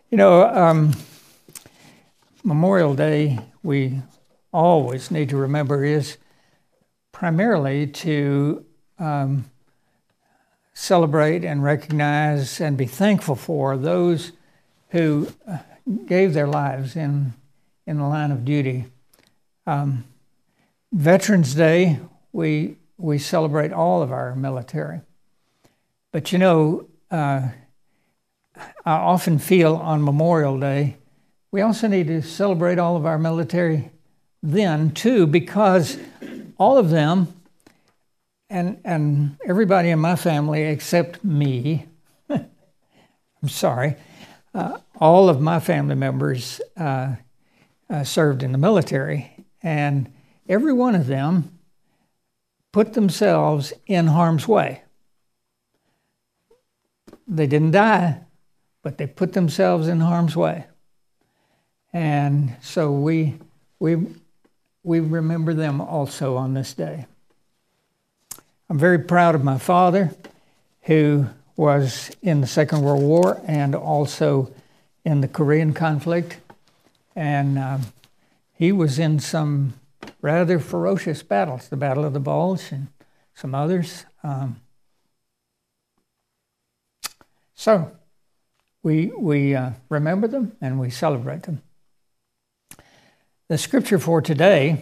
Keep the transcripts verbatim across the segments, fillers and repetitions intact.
You know, um, Memorial Day, we always need to remember, is primarily to um, celebrate and recognize and be thankful for those who gave their lives in in the line of duty. Um, Veterans Day, we we celebrate all of our military. But you know, uh, I often feel on Memorial Day, we also need to celebrate all of our military then too, because all of them, and and everybody in my family except me, I'm sorry, uh, all of my family members uh, uh, served in the military, and every one of them put themselves in harm's way. They didn't die, but they put themselves in harm's way. And so we we we remember them also on this day. I'm very proud of my father, who was in the Second World War and also in the Korean conflict. And um, he was in some rather ferocious battles, the Battle of the Bulge and some others. Um, so we we uh, remember them and we celebrate them. The scripture for today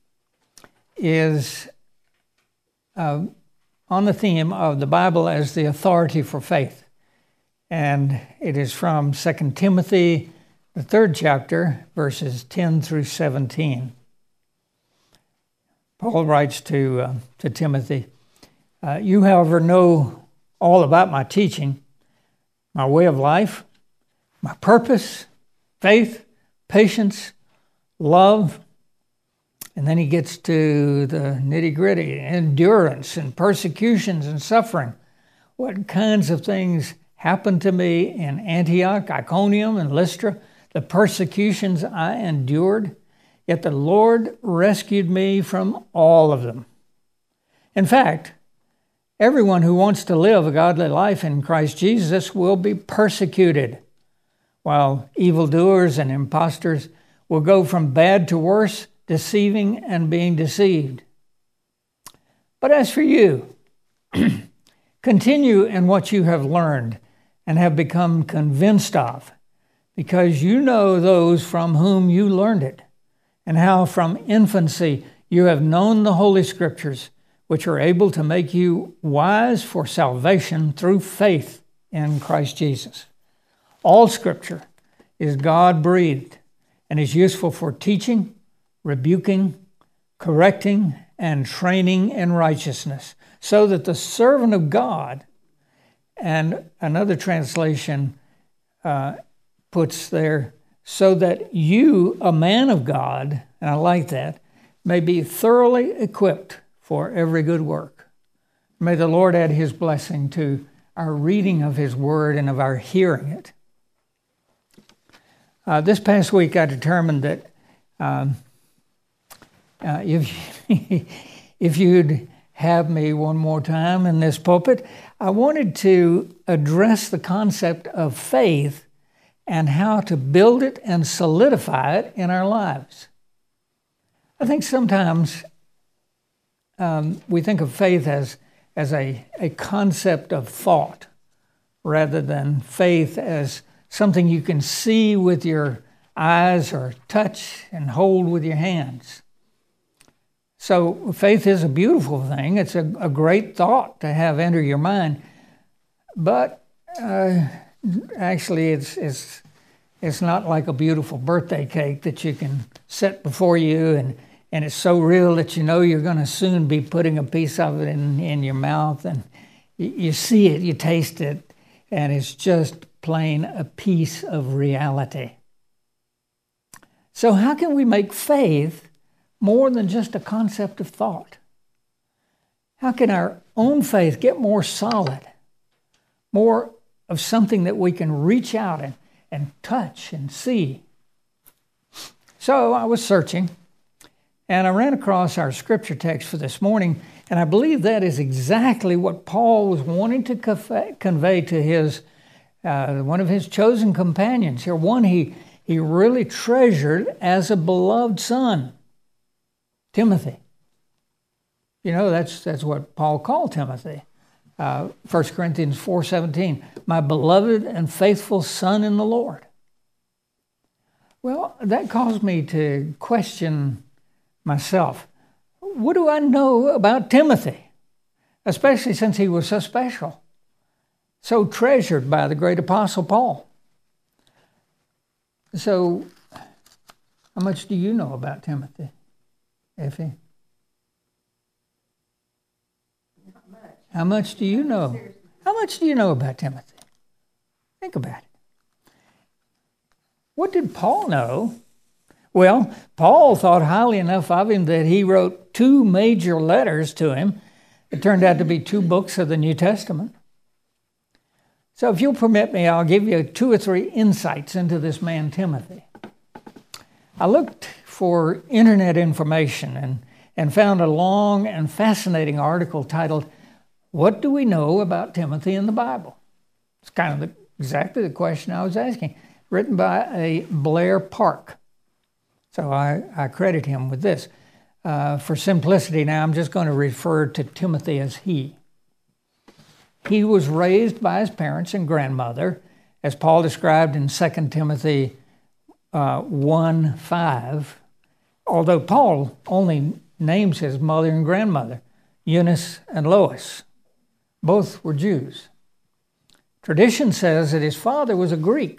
is uh, on the theme of the Bible as the authority for faith. And it is from Second Timothy, the third chapter, verses ten through seventeen. Paul writes to, uh, to Timothy, uh, "You, however, know all about my teaching, my way of life, my purpose, faith, patience, love," and then he gets to the nitty-gritty, endurance and persecutions and suffering. What kinds of things happened to me in Antioch, Iconium, and Lystra, the persecutions I endured, yet the Lord rescued me from all of them. In fact, everyone who wants to live a godly life in Christ Jesus will be persecuted, while evildoers and impostors will go from bad to worse, deceiving and being deceived. But as for you, continue in what you have learned and have become convinced of, because you know those from whom you learned it, and how from infancy you have known the Holy Scriptures, which are able to make you wise for salvation through faith in Christ Jesus. All Scripture is God-breathed and is useful for teaching, rebuking, correcting, and training in righteousness, so that the servant of God, and another translation uh, puts there, so that you, a man of God, and I like that, may be thoroughly equipped for every good work. May the Lord add his blessing to our reading of his word and of our hearing it. Uh, this past week I determined that um, uh, if, if you'd have me one more time in this pulpit, I wanted to address the concept of faith and how to build it and solidify it in our lives. I think sometimes um, we think of faith as, as a, a concept of thought rather than faith as something you can see with your eyes or touch and hold with your hands. So faith is a beautiful thing. It's a, a great thought to have enter your mind. But uh, actually it's, it's, it's not like a beautiful birthday cake that you can set before you and, and it's so real that you know you're going to soon be putting a piece of it in, in your mouth. And you, you see it, you taste it, and it's just plain a piece of reality. So how can we make faith more than just a concept of thought? How can our own faith get more solid, more of something that we can reach out and, and touch and see? So I was searching, and I ran across our scripture text for this morning, and I believe that is exactly what Paul was wanting to convey to his uh, one of his chosen companions here, one he, he really treasured as a beloved son, Timothy. You know, that's that's what Paul called Timothy. Uh, First Corinthians four seventeen, my beloved and faithful son in the Lord. Well, that caused me to question myself. What do I know about Timothy? Especially since he was so special, so treasured by the great apostle Paul. So, how much do you know about Timothy, Effie? How much do you know? How much do you know about Timothy? Think about it. What did Paul know? Well, Paul thought highly enough of him that he wrote two major letters to him. It turned out to be two books of the New Testament. So if you'll permit me, I'll give you two or three insights into this man, Timothy. I looked for internet information and, and found a long and fascinating article titled, What Do We Know About Timothy in the Bible? It's kind of the, exactly the question I was asking, written by a Blair Park. So I, I credit him with this. Uh, for simplicity now, I'm just going to refer to Timothy as he. He was raised by his parents and grandmother, as Paul described in Second Timothy uh, one five, although Paul only names his mother and grandmother, Eunice and Lois. Both were Jews. Tradition says that his father was a Greek,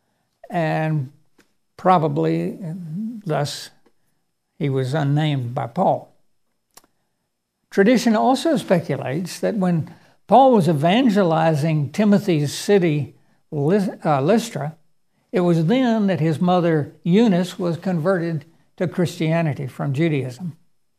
and probably thus he was unnamed by Paul. Tradition also speculates that when Paul was evangelizing Timothy's city, Lystra, it was then that his mother Eunice was converted to Christianity from Judaism.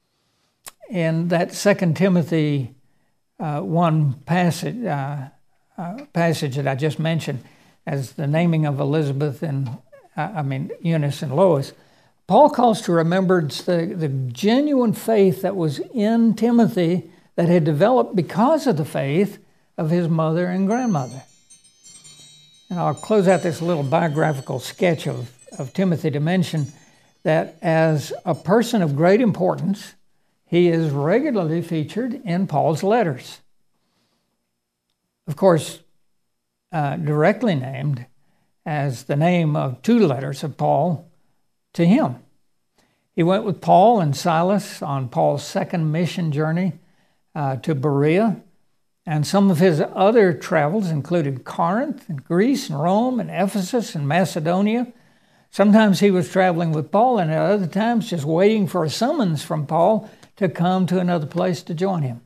In that Second Timothy uh, one passage, uh, uh, passage that I just mentioned, as the naming of Elizabeth and uh, I mean Eunice and Lois, Paul calls to remembrance the, the genuine faith that was in Timothy that had developed because of the faith of his mother and grandmother. And I'll close out this little biographical sketch of, of Timothy to mention that as a person of great importance, he is regularly featured in Paul's letters. Of course, uh, directly named as the name of two letters of Paul to him. He went with Paul and Silas on Paul's second mission journey uh, to Berea, and some of his other travels included Corinth and Greece and Rome and Ephesus and Macedonia. Sometimes he was traveling with Paul, and at other times just waiting for a summons from Paul to come to another place to join him.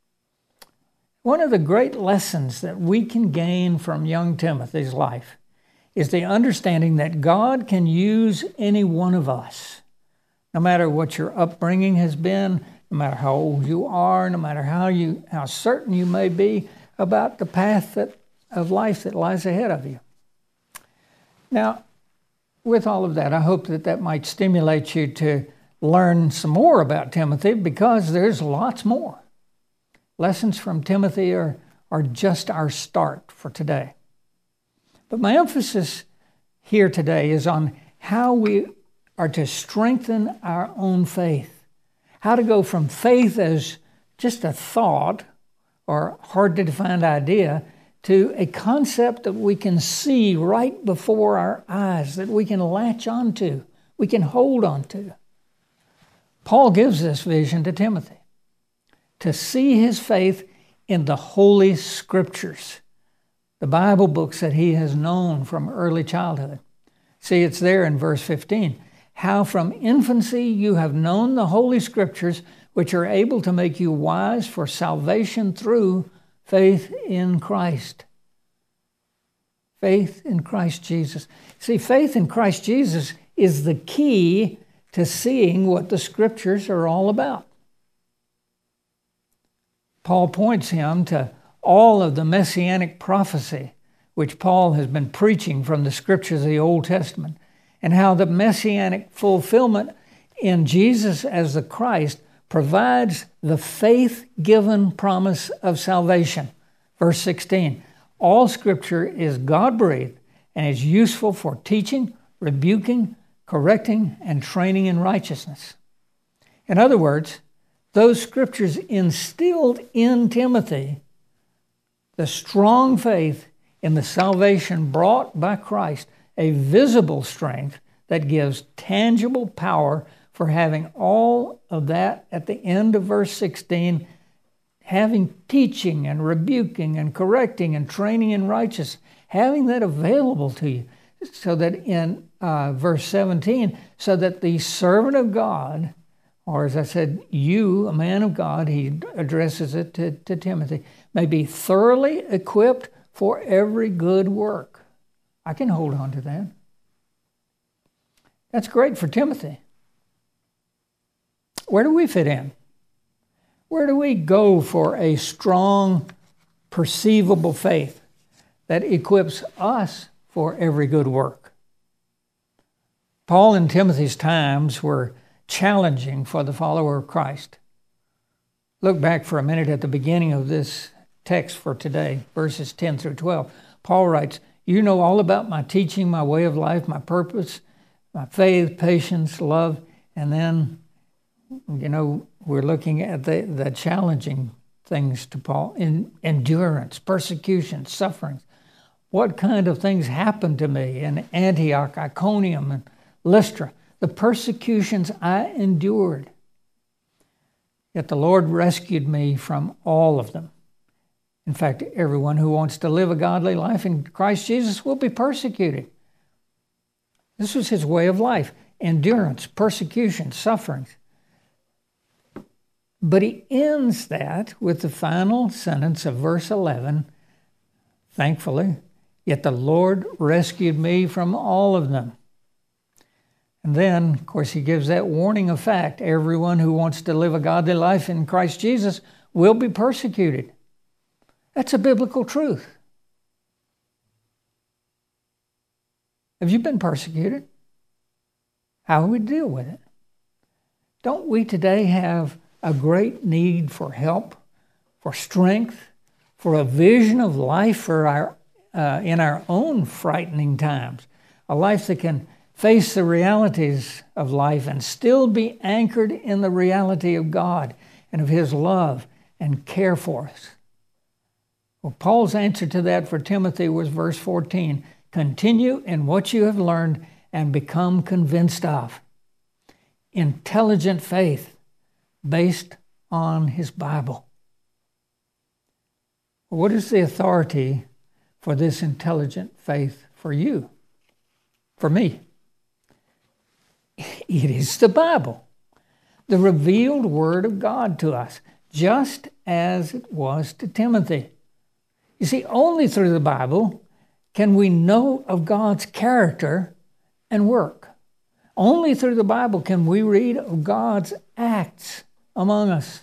One of the great lessons that we can gain from young Timothy's life is the understanding that God can use any one of us, no matter what your upbringing has been, no matter how old you are, no matter how you how certain you may be about the path that, of life that lies ahead of you. Now, with all of that, I hope that that might stimulate you to learn some more about Timothy, because there's lots more. Lessons from Timothy are, are just our start for today. But my emphasis here today is on how we are to strengthen our own faith, how to go from faith as just a thought or hard to define idea to a concept that we can see right before our eyes, that we can latch onto, we can hold onto. Paul gives this vision to Timothy, to see his faith in the Holy Scriptures, the Bible books that he has known from early childhood. See, it's there in verse fifteen. How from infancy you have known the Holy Scriptures, which are able to make you wise for salvation through faith in Christ. Faith in Christ Jesus. See, faith in Christ Jesus is the key to seeing what the Scriptures are all about. Paul points him to all of the messianic prophecy which Paul has been preaching from the Scriptures of the Old Testament, and how the messianic fulfillment in Jesus as the Christ provides the faith-given promise of salvation. Verse sixteen, All Scripture is God-breathed and is useful for teaching, rebuking, correcting, and training in righteousness. In other words, those Scriptures instilled in Timothy the strong faith in the salvation brought by Christ, a visible strength that gives tangible power for having all of that at the end of verse sixteen, having teaching and rebuking and correcting and training in righteousness, having that available to you, so that in uh, verse seventeen, so that the servant of God, or as I said, you, a man of God, he addresses it to, to Timothy, may be thoroughly equipped for every good work. I can hold on to that. That's great for Timothy. Where do we fit in? Where do we go for a strong, perceivable faith that equips us for every good work? Paul and Timothy's times were challenging for the follower of Christ. Look back for a minute at the beginning of this text for today, verses ten through twelve. Paul writes, "You know all about my teaching, my way of life, my purpose, my faith, patience, love." And then, you know, we're looking at the, the challenging things to Paul. In endurance, persecution, sufferings. What kind of things happened to me in Antioch, Iconium, and Lystra? The persecutions I endured. Yet the Lord rescued me from all of them. In fact, everyone who wants to live a godly life in Christ Jesus will be persecuted. This was his way of life: endurance, persecution, sufferings. But he ends that with the final sentence of verse eleven, thankfully, "Yet the Lord rescued me from all of them." And then, of course, he gives that warning of fact: everyone who wants to live a godly life in Christ Jesus will be persecuted. That's a biblical truth. Have you been persecuted? How do we deal with it? Don't we today have a great need for help, for strength, for a vision of life for our uh, in our own frightening times, a life that can face the realities of life and still be anchored in the reality of God and of his love and care for us? Well, Paul's answer to that for Timothy was verse fourteen, "Continue in what you have learned and become convinced of." Intelligent faith based on his Bible. What is the authority for this intelligent faith for you? For me? It is the Bible, the revealed Word of God to us, just as it was to Timothy. You see, only through the Bible can we know of God's character and work. Only through the Bible can we read of God's acts among us.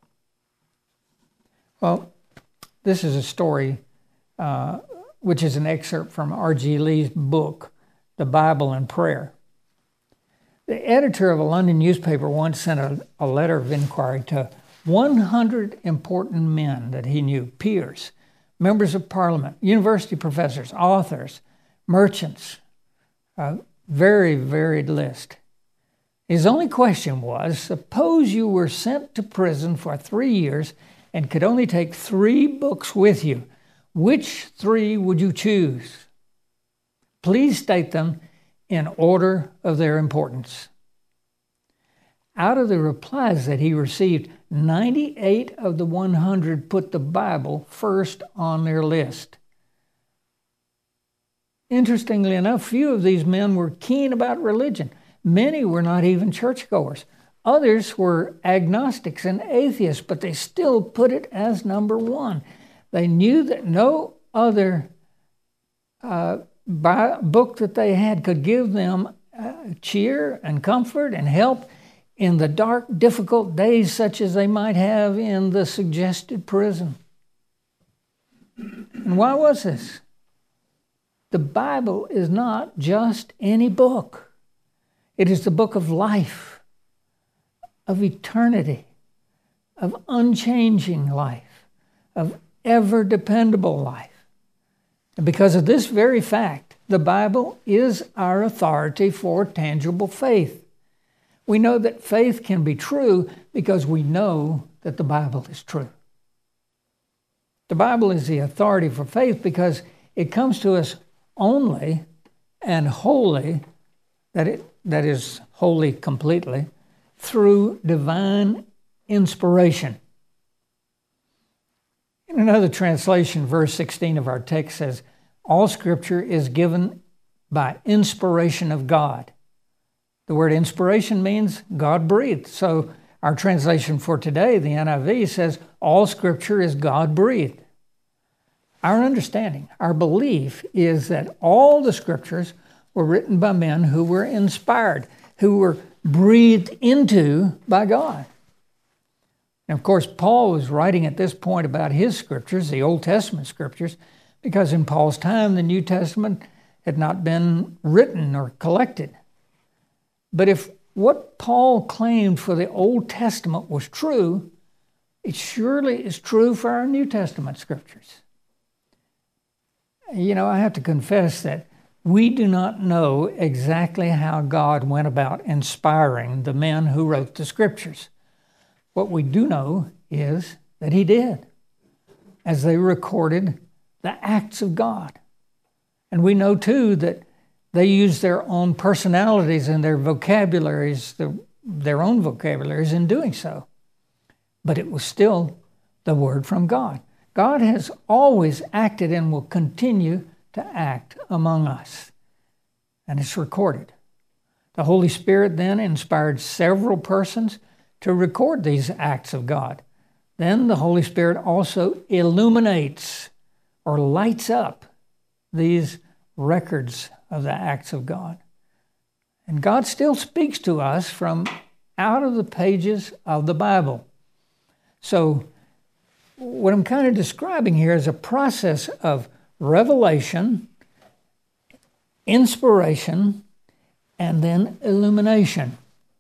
Well, this is a story uh, which is an excerpt from R G Lee's book, The Bible and Prayer. The editor of a London newspaper once sent a, a letter of inquiry to one hundred important men that he knew, peers, members of parliament, university professors, authors, merchants, a very varied list. His only question was, suppose you were sent to prison for three years and could only take three books with you. Which three would you choose? Please state them in order of their importance. Out of the replies that he received, ninety-eight of the one hundred put the Bible first on their list. Interestingly enough, few of these men were keen about religion. Many were not even churchgoers. Others were agnostics and atheists, but they still put it as number one. They knew that no other uh, book that they had could give them uh, cheer and comfort and help in the dark, difficult days such as they might have in the suggested prison. And why was this? The Bible is not just any book. It is the book of life, of eternity, of unchanging life, of ever dependable life. And because of this very fact, the Bible is our authority for tangible faith. We know that faith can be true because we know that the Bible is true. The Bible is the authority for faith because it comes to us only and wholly, that it that is wholly completely, through divine inspiration. In another translation, verse sixteen of our text says, all Scripture is given by inspiration of God. The word inspiration means God breathed. So our translation for today, the N I V, says all Scripture is God breathed. Our understanding, our belief is that all the Scriptures were written by men who were inspired, who were breathed into by God. And of course, Paul was writing at this point about his Scriptures, the Old Testament Scriptures, because in Paul's time, the New Testament had not been written or collected. But if what Paul claimed for the Old Testament was true, it surely is true for our New Testament Scriptures. You know, I have to confess that we do not know exactly how God went about inspiring the men who wrote the Scriptures. What we do know is that He did, as they recorded the acts of God. And we know, too, that they used their own personalities and their vocabularies, the, their own vocabularies in doing so. But it was still the Word from God. God has always acted and will continue to act among us. And it's recorded. The Holy Spirit then inspired several persons to record these acts of God. Then the Holy Spirit also illuminates or lights up these records of the acts of God. And God still speaks to us from out of the pages of the Bible. So what I'm kind of describing here is a process of revelation, inspiration, and then illumination.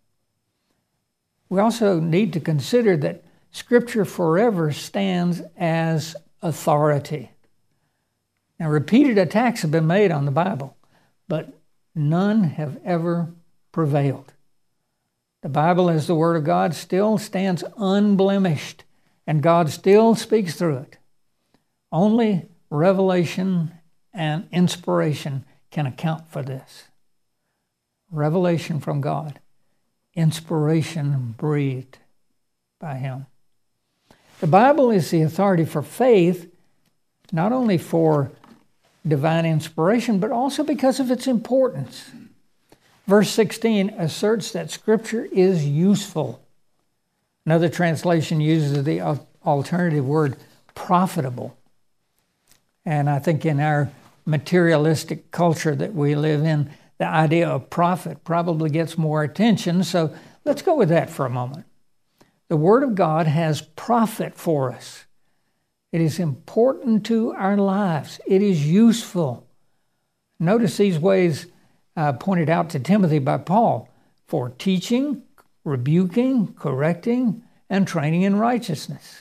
We also need to consider that Scripture forever stands as authority. Now, repeated attacks have been made on the Bible, but none have ever prevailed. The Bible, as the Word of God, still stands unblemished, and God still speaks through it. Only revelation and inspiration can account for this. Revelation from God, inspiration breathed by Him. The Bible is the authority for faith, not only for divine inspiration, but also because of its importance. Verse sixteen asserts that Scripture is useful. Another translation uses the alternative word profitable. And I think in our materialistic culture that we live in, the idea of profit probably gets more attention. So let's go with that for a moment. The Word of God has profit for us. It is important to our lives. It is useful. Notice these ways uh, pointed out to Timothy by Paul: for teaching, rebuking, correcting, and training in righteousness.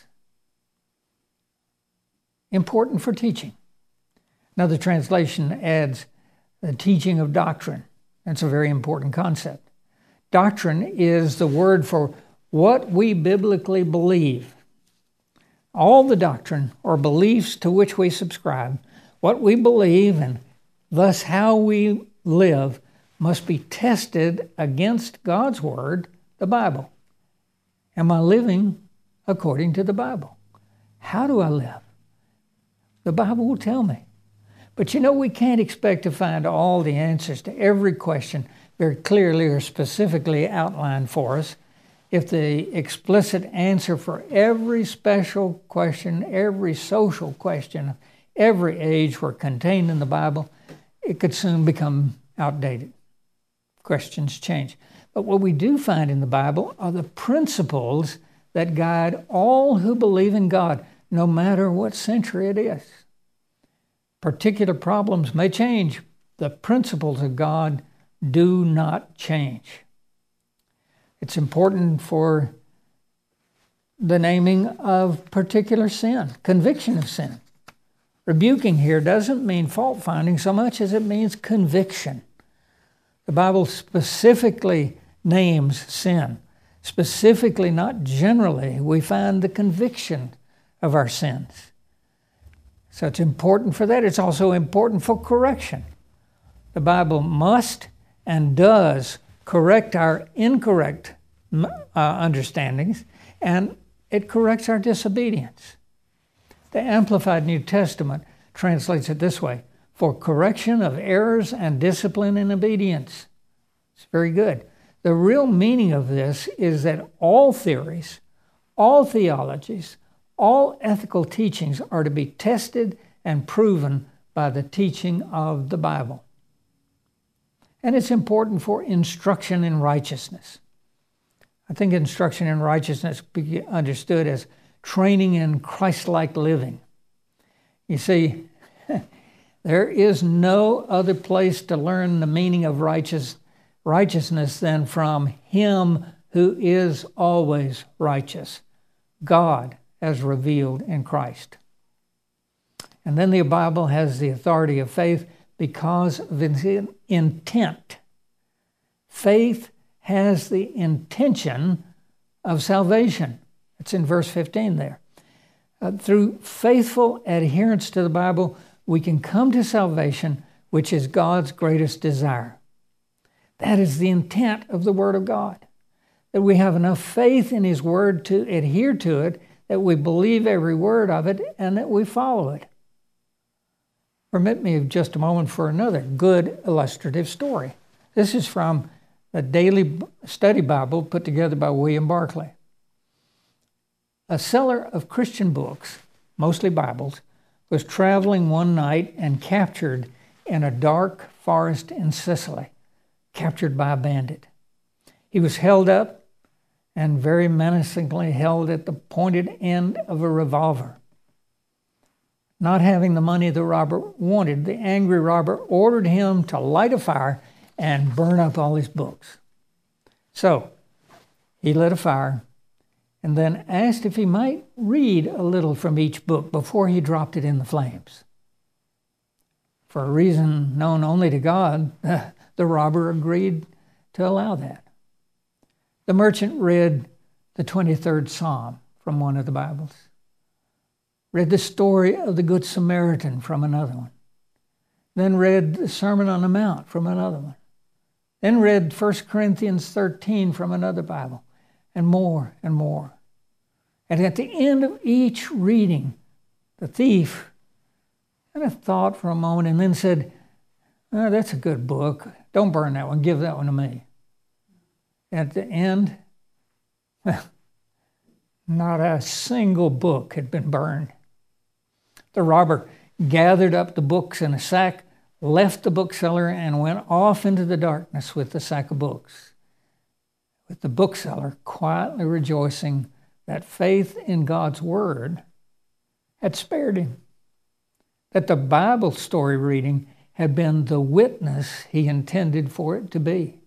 Important for teaching. Another translation adds the teaching of doctrine. That's a very important concept. Doctrine is the word for what we biblically believe. All the doctrine or beliefs to which we subscribe, what we believe and thus how we live, must be tested against God's Word, the Bible. Am I living according to the Bible? How do I live? The Bible will tell me. But you know, we can't expect to find all the answers to every question very clearly or specifically outlined for us. If the explicit answer for every special question, every social question, every age were contained in the Bible, it could soon become outdated. Questions change. But what we do find in the Bible are the principles that guide all who believe in God, no matter what century it is. Particular problems may change. The principles of God do not change. It's important for the naming of particular sin, conviction of sin. Rebuking here doesn't mean fault finding so much as it means conviction. The Bible specifically names sin. Specifically, not generally, we find the conviction of our sins. So it's important for that. It's also important for correction. The Bible must and does correct our incorrect uh, understandings, and it corrects our disobedience. The Amplified New Testament translates it this way: for correction of errors and discipline in obedience. It's very good. The real meaning of this is that all theories, all theologies, all ethical teachings are to be tested and proven by the teaching of the Bible. And it's important for instruction in righteousness. I think instruction in righteousness be understood as training in Christ-like living. You see, there is no other place to learn the meaning of righteous, righteousness than from Him who is always righteous, God as revealed in Christ. And then the Bible has the authority of faith because of its intent. Faith has the intention of salvation. It's in verse fifteen there. Uh, through faithful adherence to the Bible, we can come to salvation, which is God's greatest desire. That is the intent of the Word of God, that we have enough faith in His Word to adhere to it, that we believe every word of it, and that we follow it. Permit me just a moment for another good illustrative story. This is from a daily study Bible put together by William Barclay. A seller of Christian books, mostly Bibles, was traveling one night and captured in a dark forest in Sicily, captured by a bandit. He was held up and very menacingly held at the pointed end of a revolver. Not having the money the robber wanted, the angry robber ordered him to light a fire and burn up all his books. So he lit a fire and then asked if he might read a little from each book before he dropped it in the flames. For a reason known only to God, the robber agreed to allow that. The merchant read the twenty-third Psalm from one of the Bibles, read the story of the Good Samaritan from another one, then read the Sermon on the Mount from another one, then read First Corinthians thirteen from another Bible, and more and more. And at the end of each reading, the thief kind of thought for a moment and then said, oh, that's a good book. Don't burn that one. Give that one to me. At the end, not a single book had been burned. The robber gathered up the books in a sack, left the bookseller, and went off into the darkness with the sack of books, with the bookseller quietly rejoicing that faith in God's Word had spared him, that the Bible story reading had been the witness he intended for it to be.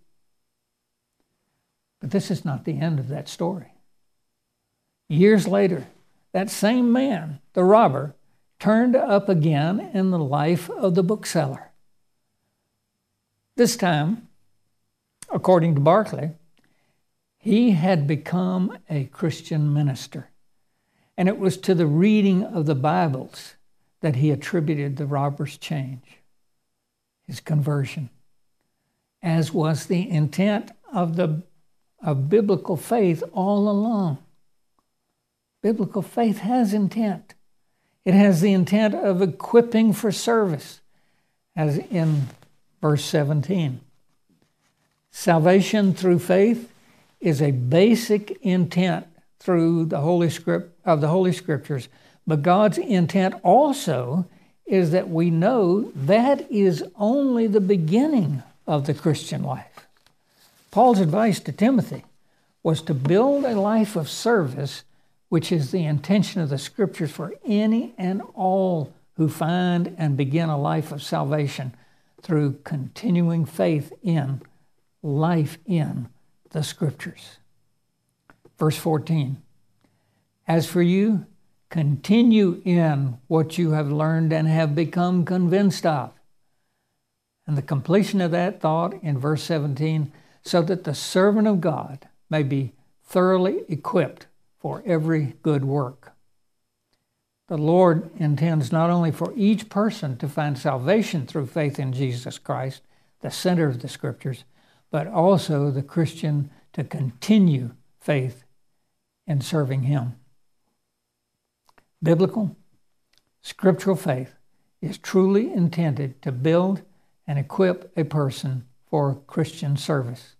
But this is not the end of that story. Years later, that same man, the robber, turned up again in the life of the bookseller. This time, according to Barclay, he had become a Christian minister, and it was to the reading of the Bibles that he attributed the robber's change, his conversion, as was the intent of the of biblical faith all along. Biblical faith has intent. It has the intent of equipping for service, as in verse seventeen. Salvation through faith is a basic intent through the Holy Script of the Holy Scriptures, but God's intent also is that we know that is only the beginning of the Christian life. Paul's advice to Timothy was to build a life of service, which is the intention of the Scriptures for any and all who find and begin a life of salvation through continuing faith in, life in the Scriptures. Verse fourteen, as for you, continue in what you have learned and have become convinced of. And the completion of that thought in verse seventeen, so that the servant of God may be thoroughly equipped for every good work. The Lord intends not only for each person to find salvation through faith in Jesus Christ, the center of the Scriptures, but also the Christian to continue faith in serving Him. Biblical, scriptural faith is truly intended to build and equip a person for Christian service.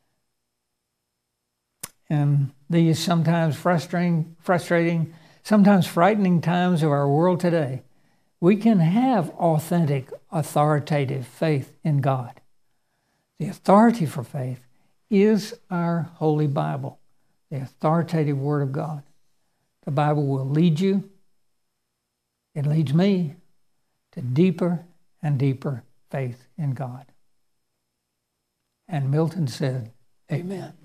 In these sometimes frustrating, frustrating, sometimes frightening times of our world today, we can have authentic, authoritative faith in God. The authority for faith is our Holy Bible, the authoritative Word of God. The Bible will lead you, it leads me, to deeper and deeper faith in God. And Milton said, Amen.